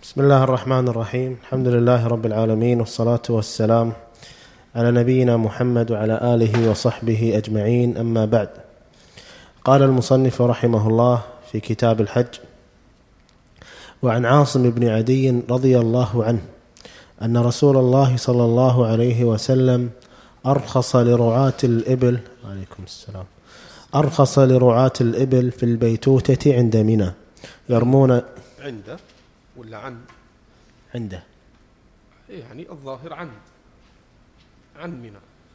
بسم الله الرحمن الرحيم. الحمد لله رب العالمين، والصلاة والسلام على نبينا محمد وعلى آله وصحبه أجمعين، أما بعد. قال المصنف رحمه الله في كتاب الحج: وعن عاصم بن عدي رضي الله عنه أن رسول الله صلى الله عليه وسلم أرخص لرعاة الإبل عليكم السلام أرخص لرعاة الإبل في البيتوتة عند منى يرمون عنده ولا عنده، يعني الظاهر عن منى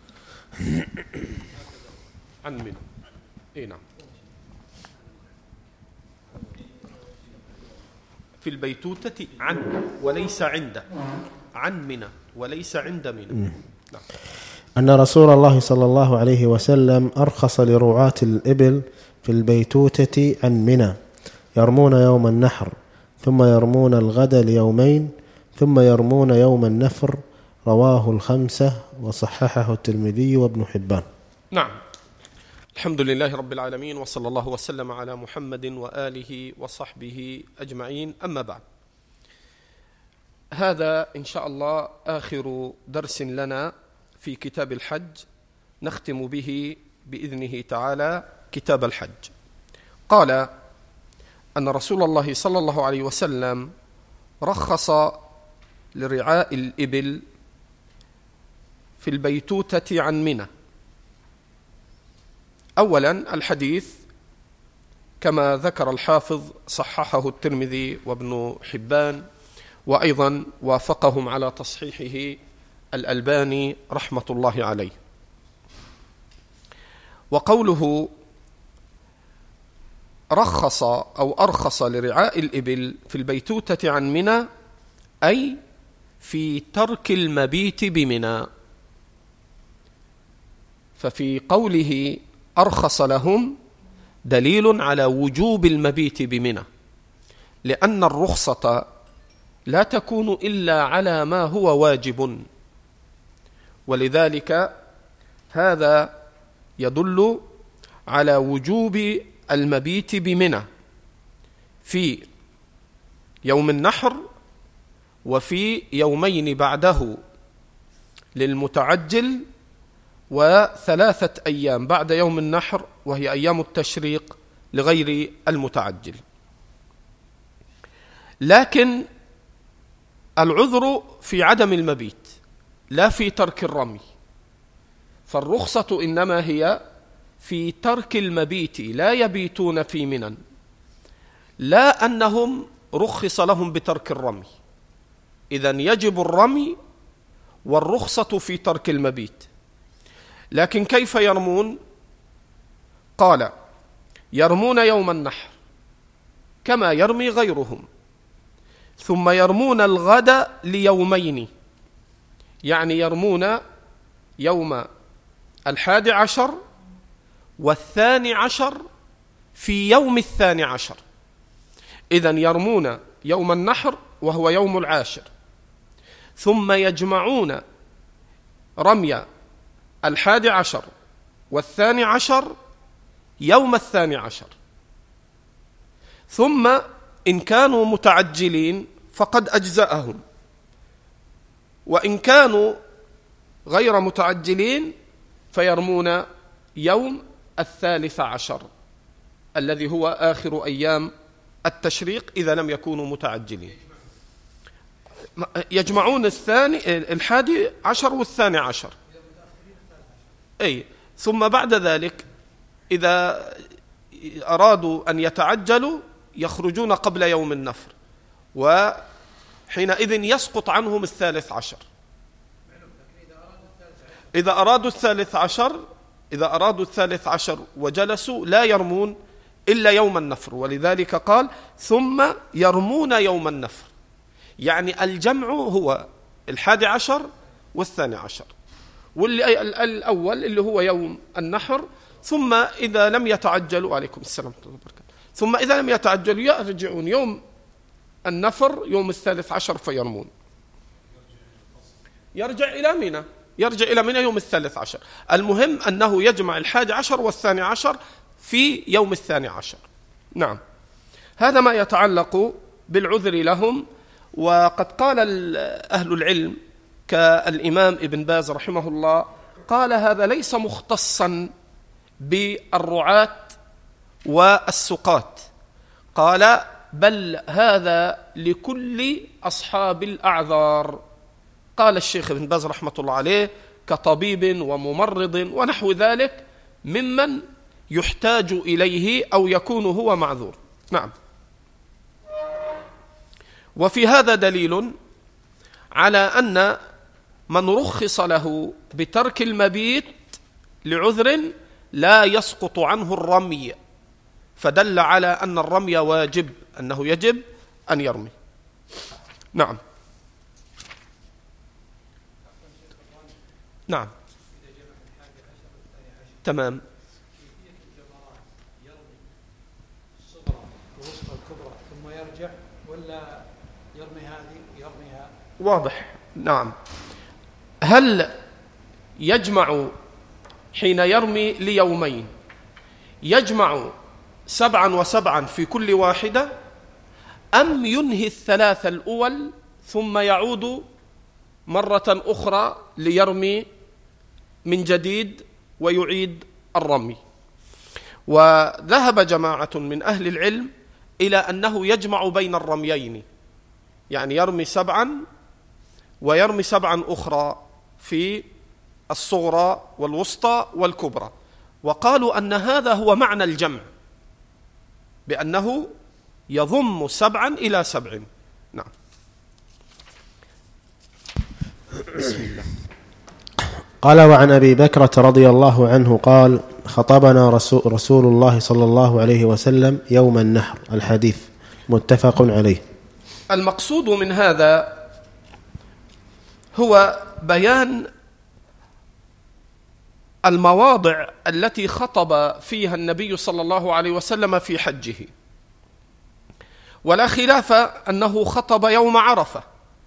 عن منى. اي نعم، في البيتوتة عن وليس عنده، عن منى وليس عند منى. نعم. أن رسول الله صلى الله عليه وسلم أرخص لرعاة الإبل في البيتوتة عن منى يرمون يوم النحر، ثم يرمون الغد ليومين، ثم يرمون يوم النفر. رواه الخمسة وصححه الترمذي وابن حبان. نعم، الحمد لله رب العالمين، وصلى الله وسلم على محمد وآله وصحبه أجمعين، أما بعد. هذا إن شاء الله آخر درس لنا في كتاب الحج، نختم به بإذنه تعالى كتاب الحج. قال أن رسول الله صلى الله عليه وسلم رخص لرعاء الإبل في البيتوتة عن منى. أولا، الحديث كما ذكر الحافظ صححه الترمذي وابن حبان، وأيضا وافقهم على تصحيحه الألباني رحمة الله عليه. وقوله رخص أو أرخص لرعاء الإبل في البيتوتة عن منى أي في ترك المبيت بمنى. ففي قوله أرخص لهم دليل على وجوب المبيت بمنى، لأن الرخصة لا تكون إلا على ما هو واجب، ولذلك هذا يدل على وجوب المبيت بمنى في يوم النحر وفي يومين بعده للمتعجل، و3 أيام بعد يوم النحر وهي أيام التشريق لغير المتعجل. لكن العذر في عدم المبيت لا في ترك الرمي، فالرخصة إنما هي في ترك المبيت، لا يبيتون في منى، لا أنهم رخص لهم بترك الرمي. إذن يجب الرمي والرخصة في ترك المبيت. لكن كيف يرمون؟ قال يرمون يوم النحر كما يرمي غيرهم، ثم يرمون الغد ليومين، يعني يرمون يوم 11 و12 في يوم 12. إذن يرمون يوم النحر وهو يوم 10، ثم يجمعون رمي 11 و12 يوم 12. ثم إن كانوا متعجلين فقد أجزأهم، وإن كانوا غير متعجلين فيرمون يوم 13 الذي هو آخر أيام التشريق إذا لم يكونوا متعجلين. يجمعون 11 و12. أي ثم بعد ذلك إذا أرادوا أن يتعجلوا يخرجون قبل يوم النفر، وحينئذ يسقط عنهم 13. إذا أرادوا 13 وجلسوا لا يرمون إلا يوم النفر، ولذلك قال ثم يرمون يوم النفر، يعني الجمع هو 11 و12، واللي الأول اللي هو يوم النحر. ثم إذا لم يتعجلوا عليكم السلام ورحمة الله وبركاته، ثم إذا لم يتعجلوا يرجعون يوم النفر يوم 13 فيرمون، يرجع إلى منى يوم 13. المهم أنه يجمع 11 و12 في يوم 12. نعم، هذا ما يتعلق بالعذر لهم. وقد قال أهل العلم كالإمام ابن باز رحمه الله، قال هذا ليس مختصا بالرعاة والسقاة، قال بل هذا لكل أصحاب الأعذار. قال الشيخ ابن باز رحمة الله عليه كطبيب وممرض ونحو ذلك ممن يحتاج إليه أو يكون هو معذور. نعم. وفي هذا دليل على أن من رخص له بترك المبيت لعذر لا يسقط عنه الرمي، فدل على أن الرمي واجب، أنه يجب أن يرمي. نعم. نعم تمام. ثم يرجع ولا يرمي يرميها؟ واضح. نعم. هل يجمع حين يرمي ليومين يجمع 7 و7 في كل واحدة، أم ينهي 3 الأول ثم يعود مرة أخرى ليرمي من جديد ويعيد الرمي؟ وذهب جماعة من أهل العلم إلى أنه يجمع بين الرميين، يعني يرمي 7 ويرمي 7 أخرى في الصغرى والوسطى والكبرى، وقالوا أن هذا هو معنى الجمع، بأنه يضم 7 إلى 7. نعم. بسم الله. قال: وعن أبي بكرة رضي الله عنه قال: خطبنا رسول الله صلى الله عليه وسلم يوم النحر. الحديث متفق عليه. المقصود من هذا هو بيان المواضع التي خطب فيها النبي صلى الله عليه وسلم في حجه، ولا خلاف أنه خطب يوم عرفة،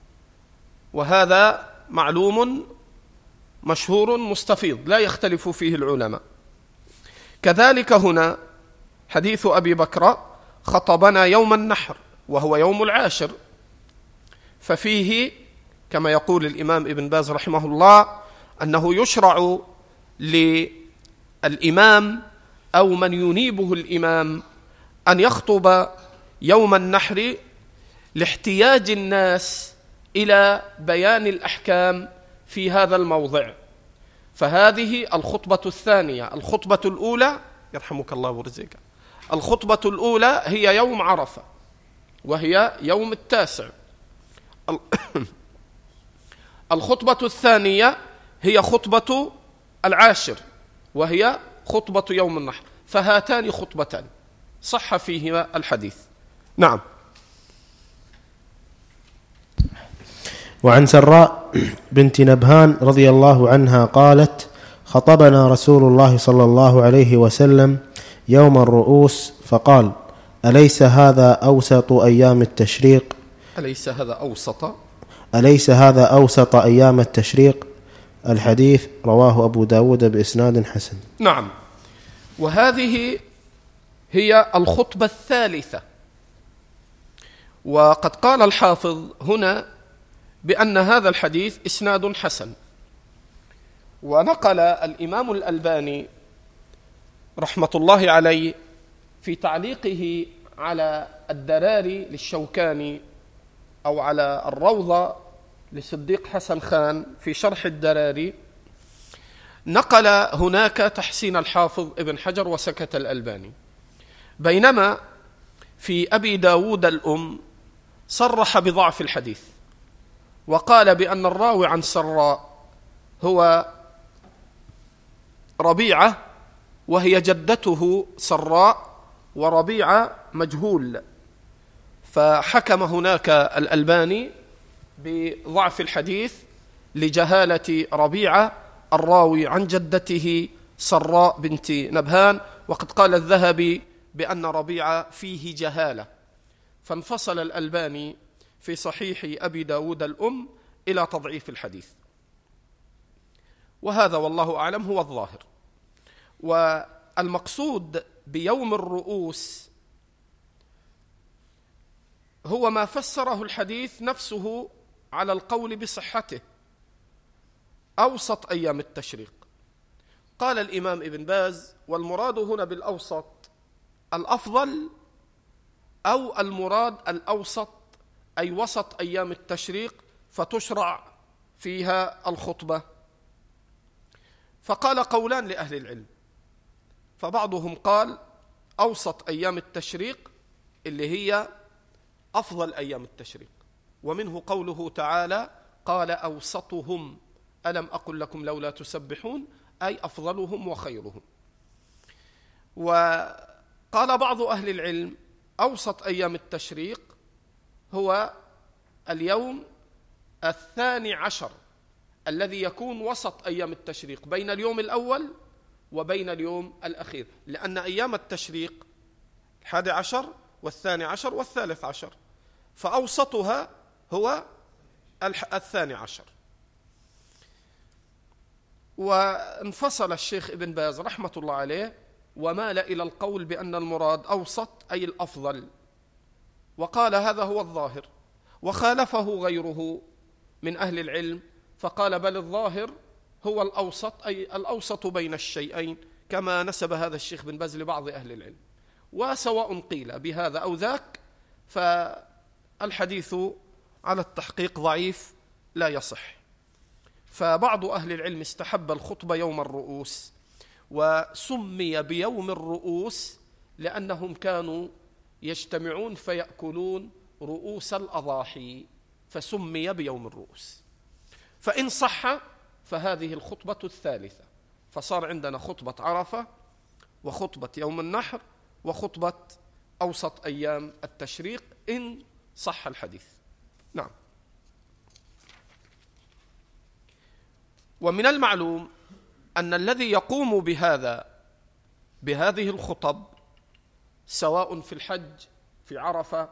وهذا معلوم مشهور مستفيض لا يختلف فيه العلماء. كذلك هنا حديث أبي بكر خطبنا يوم النحر وهو يوم العاشر، ففيه كما يقول الإمام ابن باز رحمه الله أنه يشرع للإمام أو من ينيبه الإمام أن يخطب يوم النحر لاحتياج الناس إلى بيان الأحكام في هذا الموضع. فهذه الخطبة الثانية. الخطبة الأولى يرحمك الله ورزقك، الخطبة الأولى هي يوم عرفة وهي يوم 9. الخطبة الثانية هي خطبة 10 وهي خطبة يوم النحر، فهاتان خطبتان صح فيهما الحديث. نعم. وعن سراء بنت نبهان رضي الله عنها قالت: خطبنا رسول الله صلى الله عليه وسلم يوم الرؤوس فقال: أليس هذا أوسط أيام التشريق؟ أليس هذا أوسط أيام التشريق؟ الحديث رواه أبو داود بإسناد حسن. نعم. وهذه هي الخطبة الثالثة، وقد قال الحافظ هنا بأن هذا الحديث إسناد حسن. ونقل الإمام الألباني رحمة الله عليه في تعليقه على الدراري للشوكاني أو على الروضة لصديق حسن خان في شرح الدراري، نقل هناك تحسين الحافظ ابن حجر وسكت الألباني، بينما في أبي داود الأم صرح بضعف الحديث وقال بأن الراوي عن سراء هو ربيعة وهي جدته سراء، وربيعة مجهول، فحكم هناك الألباني بضعف الحديث لجهالة ربيعة الراوي عن جدته سراء بنت نبهان. وقد قال الذهبي بأن ربيعة فيه جهالة، فانفصل الألباني في صحيح أبي داود الأم إلى تضعيف الحديث، وهذا والله أعلم هو الظاهر. والمقصود بيوم الرؤوس هو ما فسره الحديث نفسه على القول بصحته، أوسط أيام التشريق. قال الإمام ابن باز: والمراد هنا بالأوسط الأفضل، أو المراد الأوسط أي وسط أيام التشريق فتشرع فيها الخطبة. فقال قولان لأهل العلم، فبعضهم قال أوسط أيام التشريق اللي هي أفضل أيام التشريق، ومنه قوله تعالى: قال أوسطهم ألم أقل لكم لولا تسبحون، أي أفضلهم وخيرهم. وقال بعض أهل العلم أوسط أيام التشريق هو اليوم 12 الذي يكون وسط أيام التشريق بين اليوم الأول وبين اليوم الأخير، لأن أيام التشريق 11 و12 و13، فأوسطها هو 12. وانفصل الشيخ ابن باز رحمة الله عليه ومال إلى القول بأن المراد أوسط أي الأفضل، وقال هذا هو الظاهر، وخالفه غيره من أهل العلم فقال بل الظاهر هو الأوسط أي الأوسط بين الشيئين، كما نسب هذا الشيخ بن باز لبعض أهل العلم. وسواء قيل بهذا أو ذاك فالحديث على التحقيق ضعيف لا يصح. فبعض أهل العلم استحب الخطبة يوم الرؤوس، وسمي بيوم الرؤوس لأنهم كانوا يجتمعون فيأكلون رؤوس الأضاحي، فسمي بيوم الرؤوس. فإن صح فهذه الخطبة الثالثة، فصار عندنا خطبة عرفة وخطبة يوم النحر وخطبة أوسط أيام التشريق إن صح الحديث. نعم. ومن المعلوم أن الذي يقوم بهذه الخطب سواء في الحج في عرفة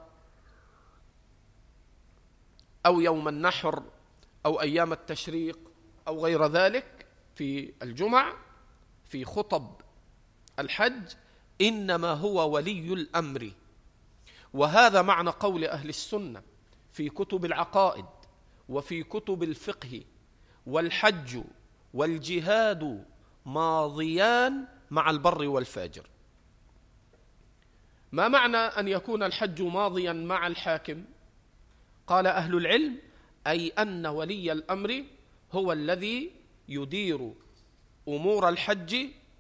أو يوم النحر أو أيام التشريق أو غير ذلك في الجمع في خطب الحج إنما هو ولي الأمر. وهذا معنى قول أهل السنة في كتب العقائد وفي كتب الفقه: والحج والجهاد ماضيان مع البر والفاجر. ما معنى أن يكون الحج ماضيا مع الحاكم؟ قال أهل العلم: أي أن ولي الأمر هو الذي يدير أمور الحج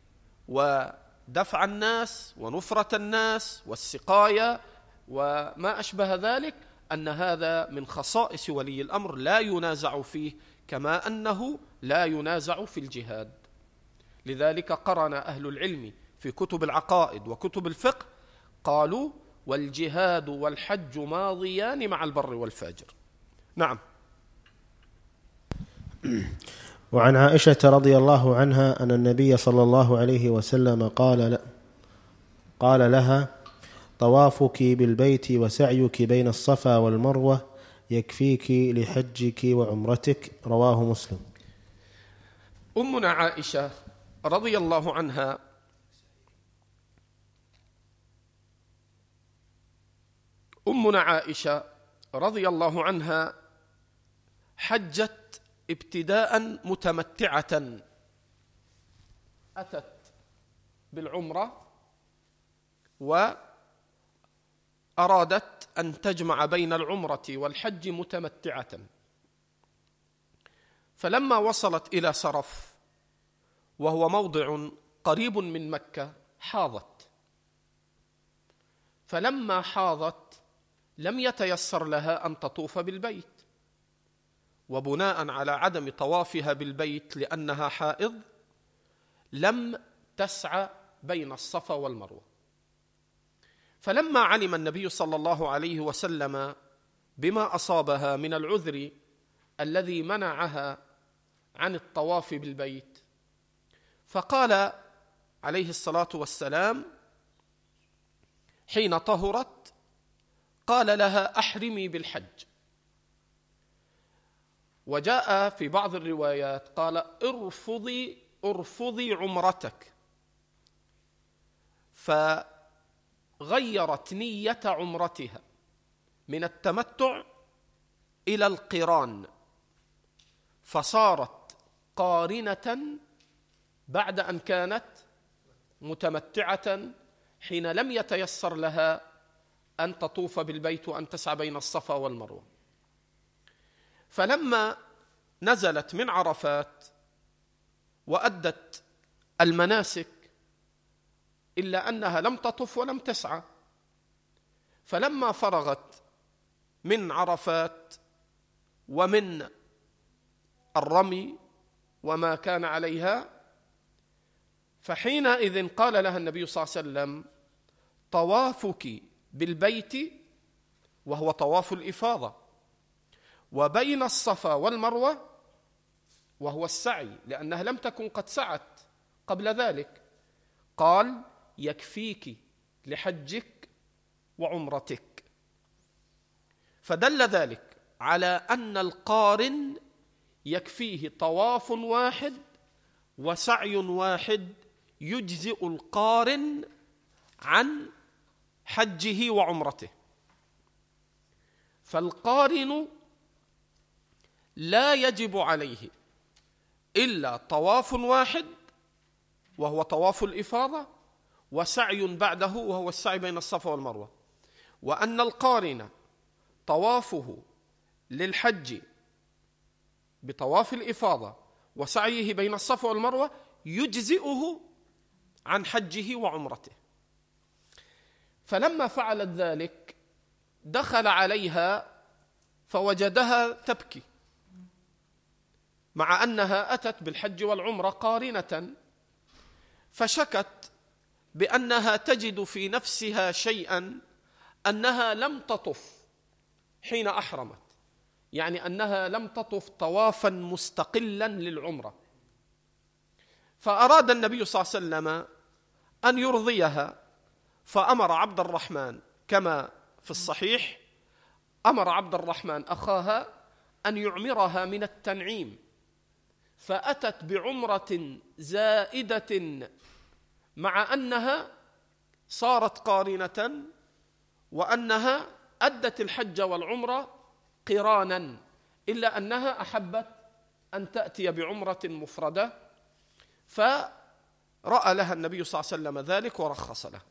ودفع الناس ونفرة الناس والسقاية وما أشبه ذلك، أن هذا من خصائص ولي الأمر لا ينازع فيه، كما أنه لا ينازع في الجهاد. لذلك قرن أهل العلم في كتب العقائد وكتب الفقه قالوا: والجهاد والحج ماضيان مع البر والفاجر. نعم. وعن عائشة رضي الله عنها أن النبي صلى الله عليه وسلم قال لها: طوافك بالبيت وسعيك بين الصفا والمروة يكفيك لحجك وعمرتك. رواه مسلم. أمنا عائشة رضي الله عنها حجت ابتداء متمتعة، أتت بالعمرة وأرادت أن تجمع بين العمرة والحج متمتعة، فلما وصلت إلى سرف وهو موضع قريب من مكة حاضت، فلما حاضت لم يتيسر لها أن تطوف بالبيت، وبناء على عدم طوافها بالبيت لأنها حائض لم تسعى بين الصفا والمروة. فلما علم النبي صلى الله عليه وسلم بما أصابها من العذر الذي منعها عن الطواف بالبيت، فقال عليه الصلاة والسلام حين طهرت، قال لها: أحرمي بالحج. وجاء في بعض الروايات قال: ارفضي عمرتك، فغيرت نية عمرتها من التمتع إلى القران، فصارت قارنة بعد أن كانت متمتعة حين لم يتيسر لها أن تطوف بالبيت وأن تسعى بين الصفا والمروة. فلما نزلت من عرفات وأدت المناسك إلا أنها لم تطف ولم تسعى، فلما فرغت من عرفات ومن الرمي وما كان عليها، فحينئذ قال لها النبي صلى الله عليه وسلم: طوافك بالبيت وهو طواف الإفاضة، وبين الصفا والمروة وهو السعي، لأنها لم تكن قد سعت قبل ذلك، قال: يكفيك لحجك وعمرتك. فدل ذلك على أن القارن يكفيه طواف واحد وسعي واحد يجزئ القارن عن حجه وعمرته. فالقارن لا يجب عليه إلا طواف واحد وهو طواف الإفاضة، وسعي بعده وهو السعي بين الصفا والمروة. وأن القارن طوافه للحج بطواف الإفاضة وسعيه بين الصفا والمروة يجزئه عن حجه وعمرته. فلما فعلت ذلك دخل عليها فوجدها تبكي، مع أنها أتت بالحج والعمرة قارنة، فشكت بأنها تجد في نفسها شيئا أنها لم تطف حين أحرمت، يعني أنها لم تطف طوافا مستقلا للعمرة. فأراد النبي صلى الله عليه وسلم أن يرضيها، فأمر عبد الرحمن كما في الصحيح، أمر عبد الرحمن أخاها أن يعمرها من التنعيم، فأتت بعمرة زائدة مع أنها صارت قارنة وأنها أدت الحج والعمرة قرانا، إلا أنها أحبت أن تأتي بعمرة مفردة، فرأى لها النبي صلى الله عليه وسلم ذلك ورخص له.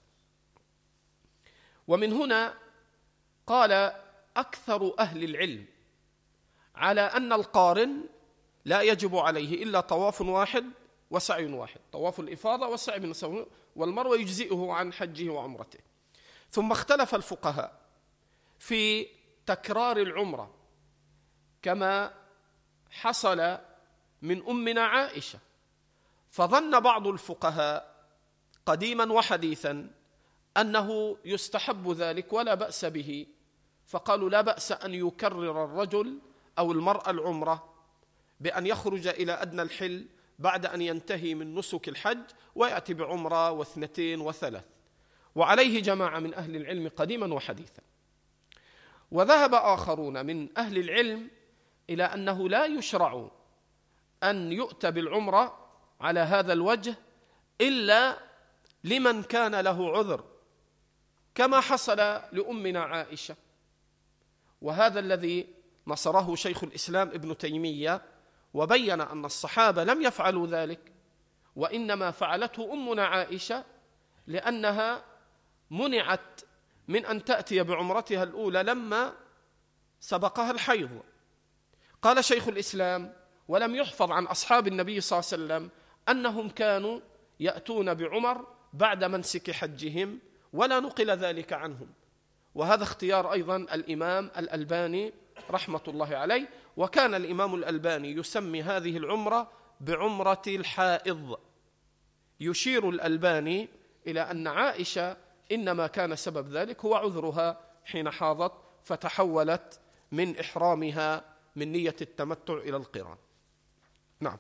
ومن هنا قال أكثر أهل العلم على أن القارن لا يجب عليه إلا طواف واحد وسعي واحد، طواف الإفاضة والسعي بين الصفا والمروة يجزئه عن حجه وعمرته. ثم اختلف الفقهاء في تكرار العمرة كما حصل من أمنا عائشة، فظن بعض الفقهاء قديما وحديثا أنه يستحب ذلك ولا بأس به، فقالوا لا بأس أن يكرر الرجل أو المرأة العمرة بأن يخرج إلى أدنى الحل بعد أن ينتهي من نسك الحج ويأتي بعمرة واثنتين وثلاث، وعليه جماعة من أهل العلم قديما وحديثا. وذهب آخرون من أهل العلم إلى أنه لا يشرع أن يؤتى بالعمرة على هذا الوجه إلا لمن كان له عذر، كما حصل لأمنا عائشة، وهذا الذي نصره شيخ الإسلام ابن تيمية، وبين أن الصحابة لم يفعلوا ذلك، وإنما فعلته أمنا عائشة لأنها منعت من أن تأتي بعمرتها الأولى لما سبقها الحيض. قال شيخ الإسلام: ولم يحفظ عن أصحاب النبي صلى الله عليه وسلم أنهم كانوا يأتون بعمر بعد منسك حجهم، ولا نقل ذلك عنهم. وهذا اختيار أيضا الإمام الألباني رحمة الله عليه، وكان الإمام الألباني يسمي هذه العمرة بعمرة الحائض. يشير الألباني إلى أن عائشة إنما كان سبب ذلك هو عذرها حين حاضت، فتحولت من إحرامها من نية التمتع إلى القران. نعم.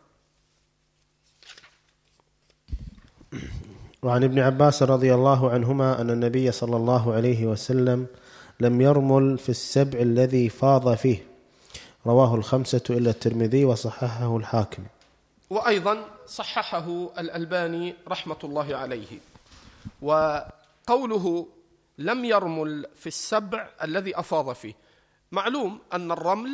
وعن ابن عباس رضي الله عنهما أن النبي صلى الله عليه وسلم لم يرمل في السبع الذي فاض فيه، رواه الخمسة إلا الترمذي وصححه الحاكم. وأيضا صححه الألباني رحمة الله عليه. وقوله لم يرمل في السبع الذي أفاض فيه. معلوم أن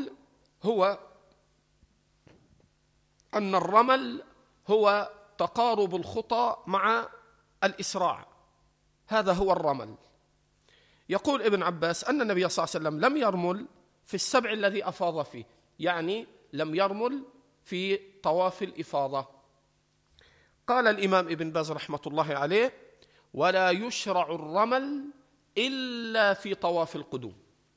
الرمل هو تقارب الخطى مع الإسراع، هذا هو الرمل. يقول ابن عباس أن النبي صلى الله عليه وسلم لم يرمل في السبع الذي أفاض فيه، يعني لم يرمل في طواف الإفاضة. قال الإمام ابن باز رحمة الله عليه: ولا يشرع الرمل إلا في طواف القدوم،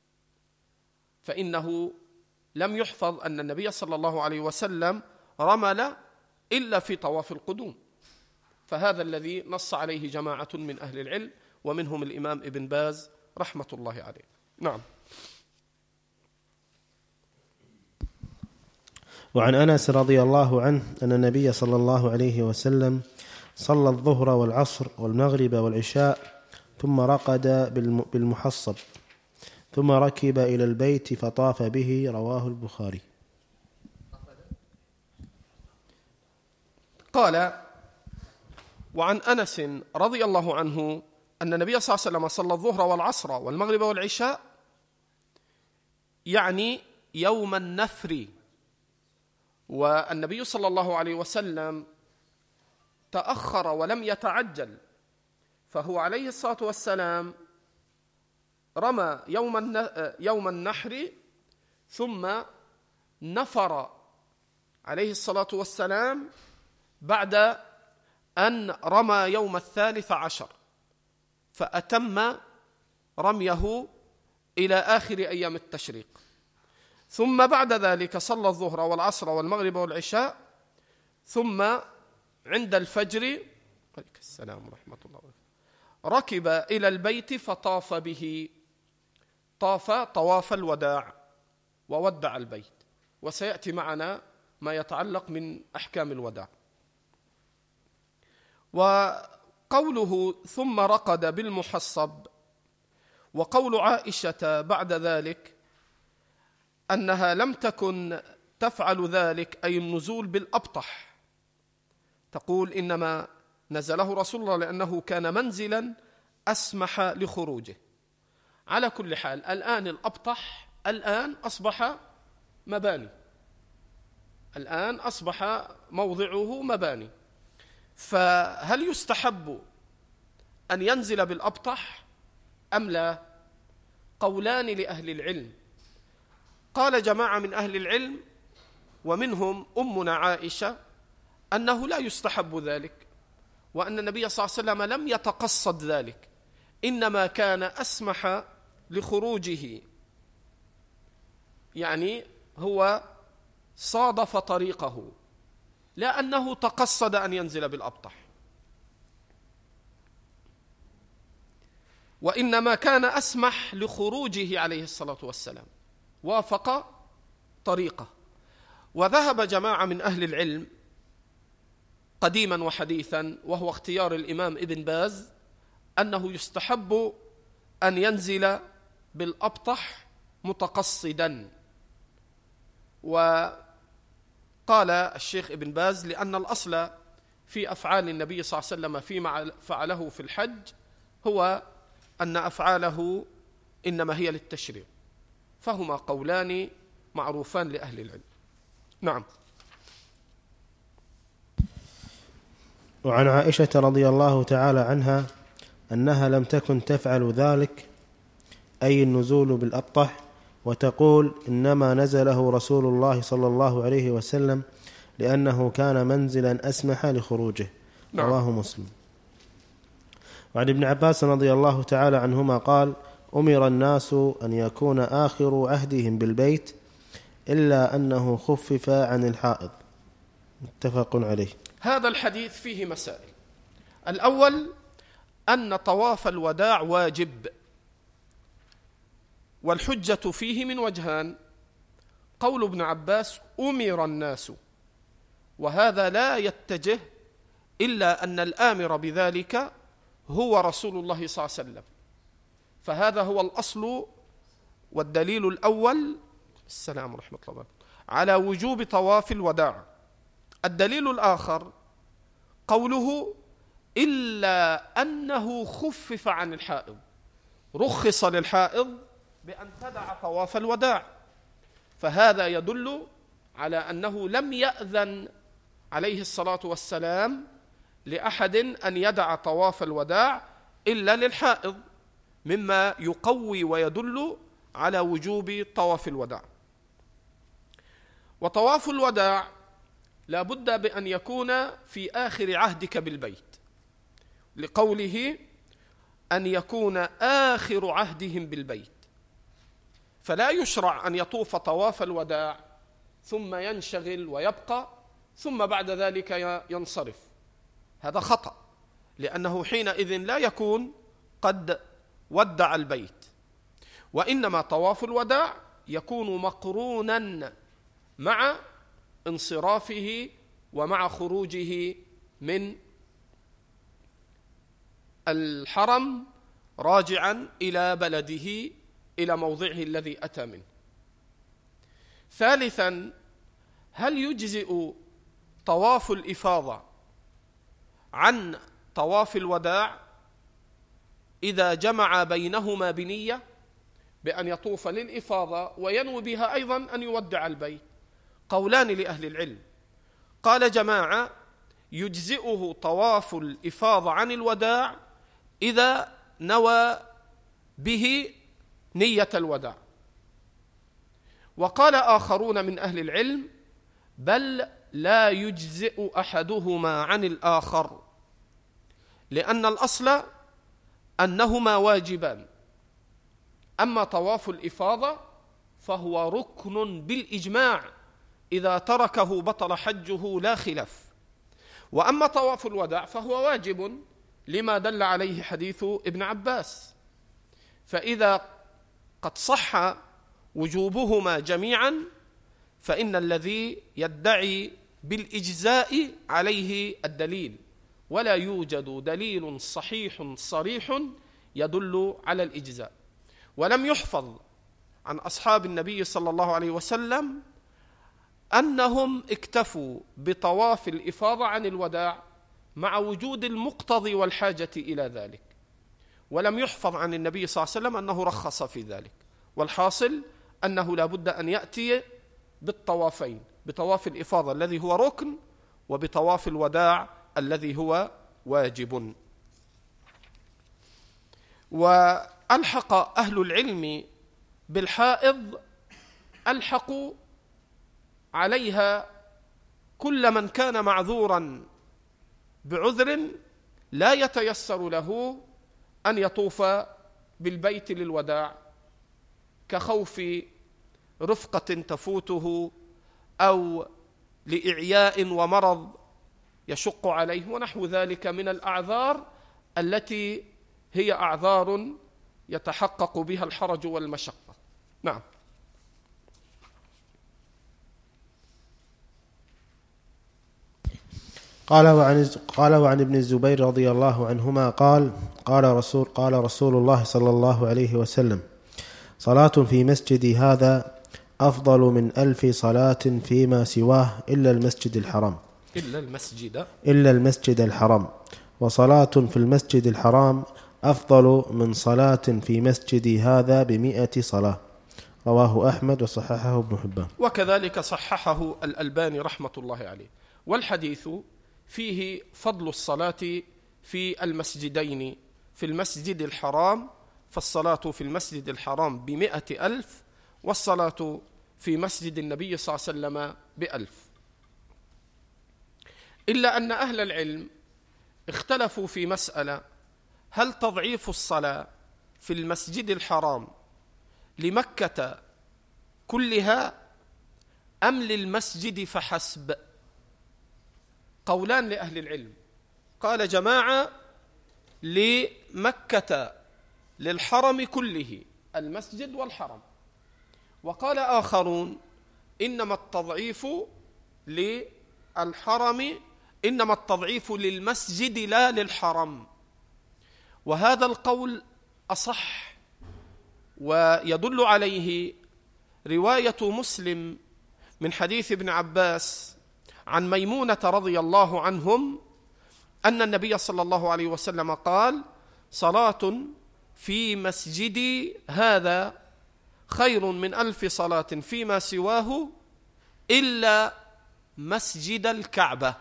فإنه لم يحفظ أن النبي صلى الله عليه وسلم رمل إلا في طواف القدوم، فهذا الذي نص عليه جماعة من أهل العلم ومنهم الإمام ابن باز رحمة الله عليه. نعم. وعن أنس رضي الله عنه أن النبي صلى الله عليه وسلم صلى الظهر والعصر والمغرب والعشاء ثم رقد بالمحصب ثم ركب إلى البيت فطاف به، رواه البخاري. قال: وعن أنس رضي الله عنه أن النبي صلى الله عليه وسلم صلى الظهر والعصر والمغرب والعشاء، يعني يوم النفر، والنبي صلى الله عليه وسلم تأخر ولم يتعجل، فهو عليه الصلاة والسلام رمى يوم النحر ثم نفر عليه الصلاة والسلام بعد أن رمى يوم 13، فأتم رميه إلى آخر أيام التشريق. ثم بعد ذلك صلى الظهر والعصر والمغرب والعشاء، ثم عند الفجر عليك السلام ورحمة الله وبركاته ركب إلى البيت فطاف به، طاف طواف الوداع وودع البيت، وسيأتي معنا ما يتعلق من أحكام الوداع. وقوله ثم رقد بالمحصب، وقول عائشة بعد ذلك أنها لم تكن تفعل ذلك، أي النزول بالأبطح، تقول إنما نزله رسول الله لأنه كان منزلا أسمح لخروجه. على كل حال الآن الأبطح الآن أصبح مباني، الآن أصبح موضعه مباني، فهل يستحب أن ينزل بالأبطح أم لا؟ قولان لأهل العلم. قال جماعة من أهل العلم ومنهم أمنا عائشة أنه لا يستحب ذلك، وأن النبي صلى الله عليه وسلم لم يتقصد ذلك، إنما كان أسمح لخروجه، يعني هو صادف طريقه، لا أنه تقصد أن ينزل بالأبطح، وإنما كان أسمح لخروجه عليه الصلاة والسلام، وافق طريقه. وذهب جماعة من أهل العلم قديما وحديثا، وهو اختيار الإمام ابن باز، أنه يستحب أن ينزل بالأبطح متقصدا. وقال الشيخ ابن باز لأن الأصل في أفعال النبي صلى الله عليه وسلم فيما فعله في الحج هو أن أفعاله إنما هي للتشريع، فهما قولان معروفان لأهل العلم. نعم. وعن عائشة رضي الله تعالى عنها أنها لم تكن تفعل ذلك، أي النزول بالأبطح، وتقول إنما نزله رسول الله صلى الله عليه وسلم لأنه كان منزلا أسمح لخروجه. نعم. رواه مسلم. وعن ابن عباس رضي الله تعالى عنهما قال: أمر الناس أن يكون آخر عهدهم بالبيت إلا أنه خفف عن الحائض. متفق عليه. هذا الحديث فيه مسائل. الأول أن طواف الوداع واجب، والحجة فيه من وجهان: قول ابن عباس أمر الناس، وهذا لا يتجه إلا أن الآمر بذلك هو رسول الله صلى الله عليه وسلم، فهذا هو الأصل والدليل الأول السلام ورحمة الله وبركاته على وجوب طواف الوداع. الدليل الآخر قوله إلا أنه خفف عن الحائض، رخص للحائض بأن تدع طواف الوداع، فهذا يدل على أنه لم يأذن عليه الصلاة والسلام لأحد أن يدع طواف الوداع إلا للحائض، مما يقوي ويدل على وجوب طواف الوداع. وطواف الوداع لا بد بأن يكون في آخر عهدك بالبيت، لقوله أن يكون آخر عهدهم بالبيت، فلا يشرع أن يطوف طواف الوداع ثم ينشغل ويبقى ثم بعد ذلك ينصرف، هذا خطأ، لأنه حينئذ لا يكون قد ودع البيت، وإنما طواف الوداع يكون مقرونا مع انصرافه ومع خروجه من الحرم راجعا إلى بلده، إلى موضعه الذي أتى منه. ثالثا، هل يجزئ طواف الإفاضة عن طواف الوداع إذا جمع بينهما بنية بأن يطوف للإفاضة وينوي بها أيضا أن يودع البيت؟ قولان لأهل العلم. قال جماعة يجزئه طواف الإفاضة عن الوداع إذا نوى به نية الوداع، وقال آخرون من أهل العلم بل لا يجزئ أحدهما عن الآخر، لأن الأصل أنهما واجبان، أما طواف الإفاضة فهو ركن بالإجماع، إذا تركه بطل حجه لا خلاف، وأما طواف الوداع فهو واجب لما دل عليه حديث ابن عباس، فإذا قد صح وجوبهما جميعا فإن الذي يدعي بالإجزاء عليه الدليل، ولا يوجد دليل صحيح صريح يدل على الإجزاء. ولم يحفظ عن أصحاب النبي صلى الله عليه وسلم أنهم اكتفوا بطواف الإفاضة عن الوداع مع وجود المقتضي والحاجة إلى ذلك، ولم يحفظ عن النبي صلى الله عليه وسلم أنه رخص في ذلك. والحاصل أنه لا بد أن يأتي بالطوافين، بطواف الإفاضة الذي هو ركن وبطواف الوداع الذي هو واجب. وألحق أهل العلم بالحائض ألحقوا عليها كل من كان معذورا بعذر لا يتيسر له أن يطوف بالبيت للوداع، كخوف رفقة تفوته أو لإعياء ومرض يشق عليه ونحو ذلك من الأعذار التي هي أعذار يتحقق بها الحرج والمشقة. نعم. قال وعن ابن الزبير رضي الله عنهما قال رسول الله صلى الله عليه وسلم: صلاة في مسجدي هذا أفضل من 1000 صلاة فيما سواه إلا المسجد الحرام، وصلاة في المسجد الحرام أفضل من صلاة في مسجدي هذا ب100 صلاة. رواه أحمد وصححه ابن حبان. وكذلك صححه الألباني رحمة الله عليه. والحديث فيه فضل الصلاة في المسجدين، في المسجد الحرام فالصلاة في المسجد الحرام ب100,000، والصلاة في مسجد النبي صلى الله عليه وسلم ب1000. إلا أن أهل العلم اختلفوا في مسألة: هل تضعيف الصلاة في المسجد الحرام لمكة كلها أم للمسجد فحسب؟ قولان لأهل العلم. قال جماعة: لمكة، للحرم كله، المسجد والحرم. وقال آخرون: إنما التضعيف للحرم، إنما التضعيف للمسجد لا للحرم. وهذا القول أصح، ويدل عليه رواية مسلم من حديث ابن عباس عن ميمونة رضي الله عنهم أن النبي صلى الله عليه وسلم قال: صلاة في مسجدي هذا خير من 1000 صلاة فيما سواه إلا مسجد الكعبة.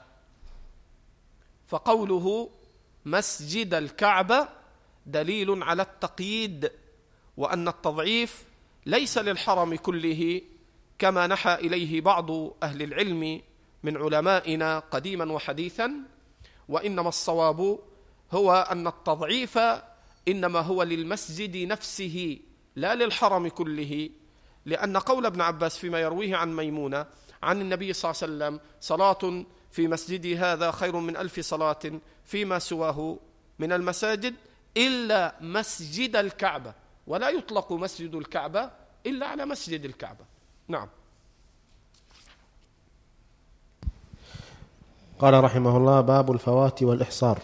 فقوله مسجد الكعبة دليل على التقييد، وأن التضعيف ليس للحرم كله كما نحى إليه بعض أهل العلم من علمائنا قديما وحديثا، وإنما الصواب هو أن التضعيف إنما هو للمسجد نفسه لا للحرم كله، لأن قول ابن عباس فيما يرويه عن ميمونة عن النبي صلى الله عليه وسلم صلاة في مسجدي هذا خير من 1000 صلاة فيما سواه من المساجد إلا مسجد الكعبة، ولا يطلق مسجد الكعبة إلا على مسجد الكعبة. نعم. قال رحمه الله: باب الفوات والإحصار.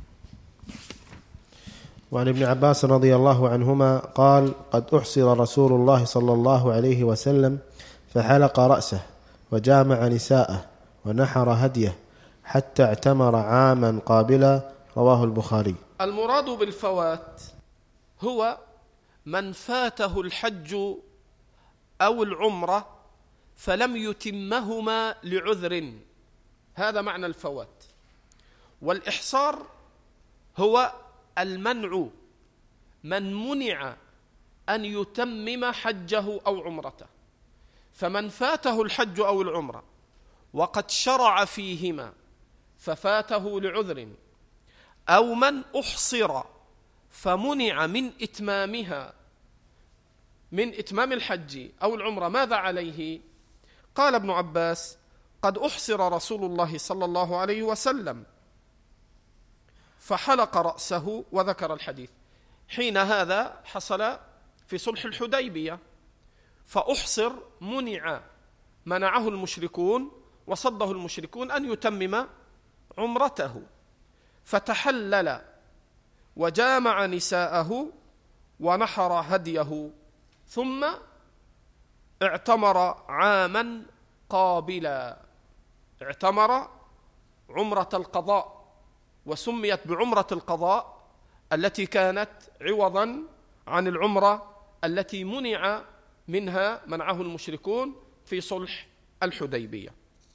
وعن ابن عباس رضي الله عنهما قال: قد أحصر رسول الله صلى الله عليه وسلم فحلق رأسه وجامع نساءه ونحر هديه حتى اعتمر عاما قابلا. رواه البخاري. المراد بالفوات هو من فاته الحج أو العمرة فلم يتمهما لعذر، هذا معنى الفوات. والإحصار هو المنع، من منع أن يتمم حجه أو عمرته. فمن فاته الحج أو العمرة وقد شرع فيهما ففاته لعذر، أو من أحصر فمنع من إتمامها، من إتمام الحج أو العمرة، ماذا عليه؟ قال ابن عباس: قد أحصر رسول الله صلى الله عليه وسلم فحلق رأسه، وذكر الحديث. حين هذا حصل في صلح الحديبية، فأحصر منعه المشركون وصده المشركون أن يتمم عمرته، فتحلل وجامع نساءه ونحر هديه، ثم اعتمر عاما قابلا. اعتمر عمرة القضاء، وسميت بعمرة القضاء التي كانت عوضا عن العمرة التي منعه المشركون في صلح الحديبية.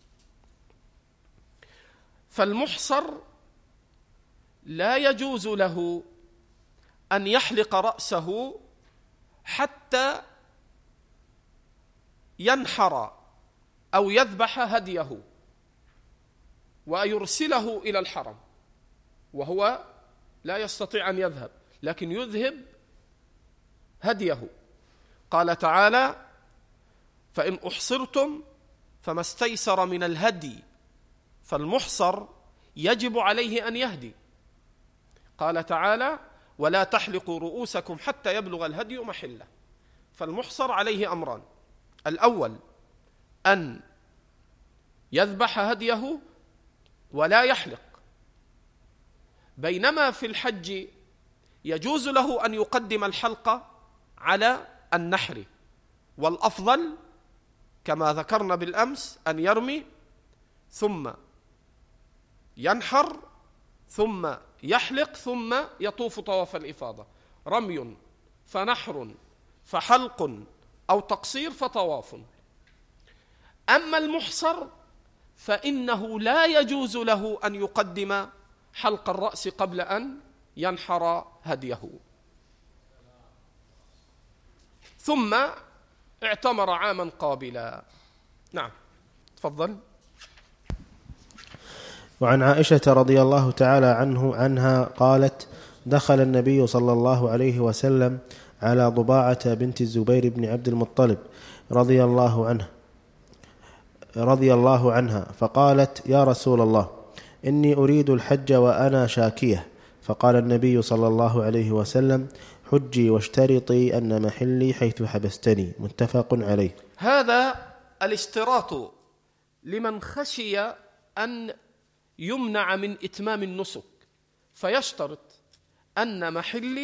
فالمحصر لا يجوز له أن يحلق رأسه حتى ينحر أو يذبح هديه ويرسله إلى الحرم، وهو لا يستطيع أن يذهب، لكن يذهب هديه. قال تعالى: فإن أحصرتم فما استيسر من الهدي، فالمحصر يجب عليه أن يهدي. قال تعالى: ولا تحلقوا رؤوسكم حتى يبلغ الهدي محله. فالمحصر عليه أمران: الأول أن يذبح هديه ولا يحلق، بينما في الحج يجوز له أن يقدم الحلقة على النحر، والأفضل كما ذكرنا بالأمس أن يرمي ثم ينحر ثم يحلق ثم يطوف طواف الإفاضة، رمي فنحر فحلق أو تقصير فطواف. أما المحصر فإنه لا يجوز له أن يقدم حلق الرأس قبل أن ينحر هديه. ثم اعتمر عاما قابلا. نعم، تفضل. وعن عائشة رضي الله تعالى عنها قالت: دخل النبي صلى الله عليه وسلم على ضباعة بنت الزبير بن عبد المطلب رضي الله عنها، فقالت: يا رسول الله، إني أريد الحج وأنا شاكية. فقال النبي صلى الله عليه وسلم: حجي واشترطي أن محلي حيث حبستني. متفق عليه. هذا الاشتراط لمن خشي أن يمنع من إتمام النسك، فيشترط أن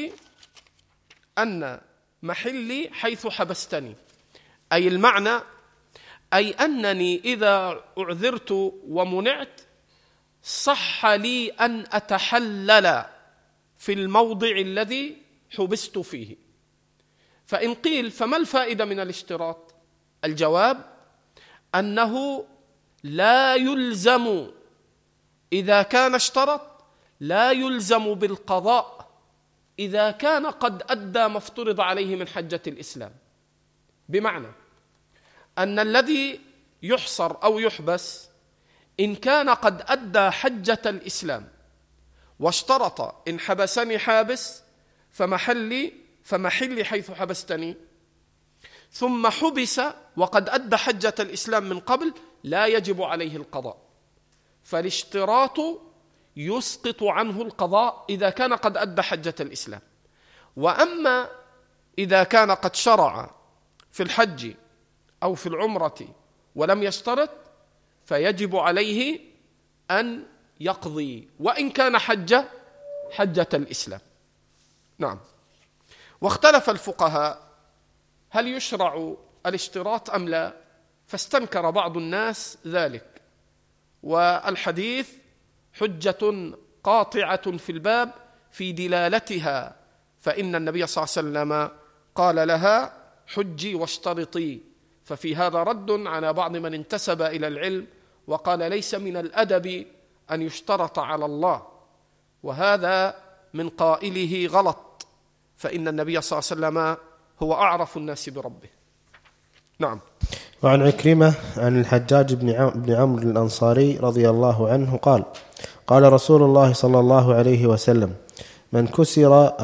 محلي حيث حبستني، أي المعنى أي أنني إذا أعذرت ومنعت صح لي أن أتحلل في الموضع الذي حبست فيه. فإن قيل فما الفائدة من الاشتراط؟ الجواب أنه لا يلزم إذا كان اشترط لا يلزم بالقضاء إذا كان قد أدى ما افترض عليه من حجة الإسلام. بمعنى أن الذي يحصر أو يحبس إن كان قد أدى حجة الإسلام واشترط إن حبسني حابس فمحلي حيث حبستني، ثم حبس وقد أدى حجة الإسلام من قبل، لا يجب عليه القضاء. فالاشتراط يسقط عنه القضاء إذا كان قد أدى حجة الإسلام. وأما إذا كان قد شرع في الحج أو في العمرة ولم يشترط فيجب عليه أن يقضي وإن كان حجة الإسلام. نعم. واختلف الفقهاء هل يشرع الاشتراط أم لا، فاستنكر بعض الناس ذلك، والحديث حجة قاطعة في الباب في دلالتها، فإن النبي صلى الله عليه وسلم قال لها حجي واشترطي. ففي هذا رد على بعض من انتسب إلى العلم وقال ليس من الأدب أن يشترط على الله، وهذا من قائله غلط، فإن النبي صلى الله عليه وسلم هو أعرف الناس بربه. نعم. وعن عكرمة عن الحجاج بن عمرو الأنصاري رضي الله عنه قال قال رسول الله صلى الله عليه وسلم من كسر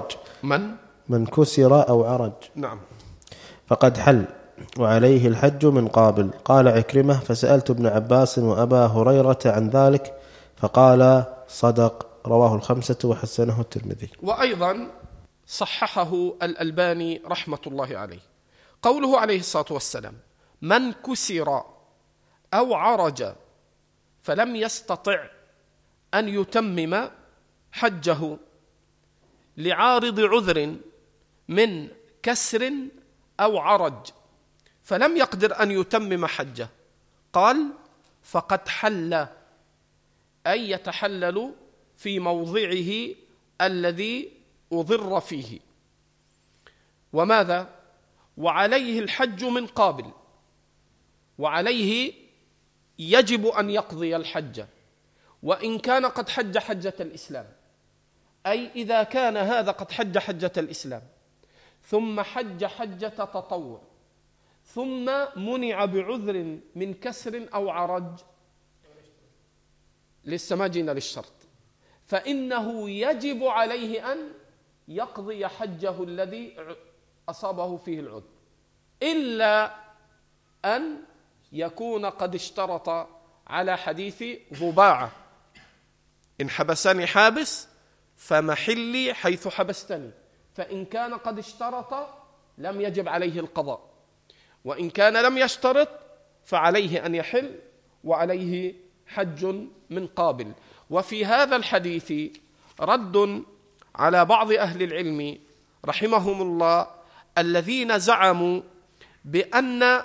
أو عرج نعم فقد حل وعليه الحج من قابل. قال عكرمة فسألت ابن عباس وأبا هريرة عن ذلك فقال صدق. رواه الخمسة وحسنه الترمذي. وأيضا صححه الألباني رحمة الله عليه. قوله عليه الصلاة والسلام من كسر أو عرج فلم يستطع أن يتمم حجه لعارض عذر من كسر أو عرج فلم يقدر أن يتمم حجه، قال فقد حل، أي يتحلل في موضعه الذي أضر فيه. وماذا؟ وعليه الحج من قابل، وعليه يجب أن يقضي الحج وإن كان قد حج حجة الإسلام، أي إذا كان هذا قد حج حجة الإسلام ثم حج حجة تطوع ثم منع بعذر من كسر أو عرج، لسه ما جينا للشرط، فإنه يجب عليه أن يقضي حجه الذي أصابه فيه العذر، إلا أن يكون قد اشترط على حديث ضباعة إن حبسني حابس فمحلي حيث حبستني، فإن كان قد اشترط لم يجب عليه القضاء، وإن كان لم يشترط فعليه أن يحل وعليه حج من قابل. وفي هذا الحديث رد على بعض أهل العلم رحمهم الله الذين زعموا بأن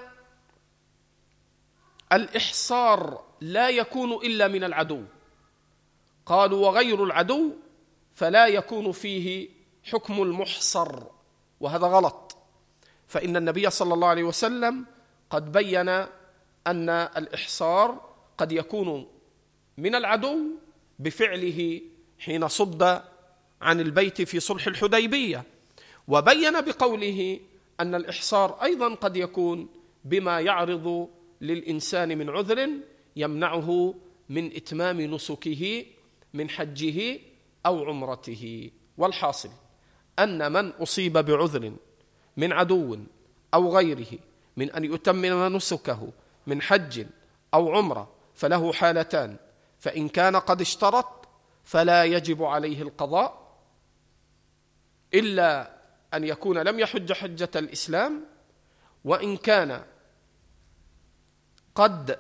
الإحصار لا يكون إلا من العدو، قالوا وغير العدو فلا يكون فيه حكم المحصر، وهذا غلط، فإن النبي صلى الله عليه وسلم قد بين أن الإحصار قد يكون من العدو بفعله حين صد عن البيت في صلح الحديبية، وبين بقوله أن الإحصار أيضا قد يكون بما يعرض للإنسان من عذر يمنعه من إتمام نسكه من حجه أو عمرته. والحاصل أن من أصيب بعذر من عدو أو غيره من أن يتمم نسكه من حج أو عمرة فله حالتان، فإن كان قد اشترط فلا يجب عليه القضاء إلا أن يكون لم يحج حجة الإسلام، وإن كان قد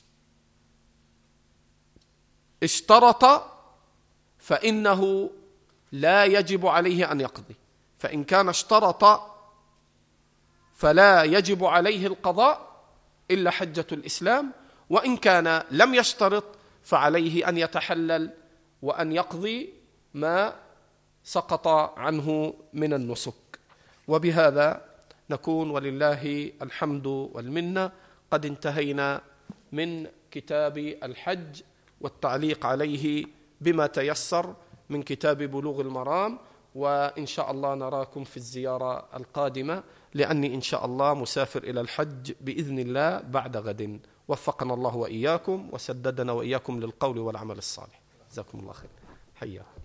اشترط فإنه لا يجب عليه أن يقضي، فإن كان اشترط فلا يجب عليه القضاء إلا حجة الإسلام، وإن كان لم يشترط فعليه أن يتحلل وأن يقضي ما سقط عنه من النسك. وبهذا نكون ولله الحمد والمنة قد انتهينا من كتاب الحج والتعليق عليه بما تيسر من كتاب بلوغ المرام. وإن شاء الله نراكم في الزيارة القادمة، لأني إن شاء الله مسافر إلى الحج بإذن الله بعد غد. وفقنا الله وإياكم وسددنا وإياكم للقول والعمل الصالح. جزاكم الله خير. حياكم.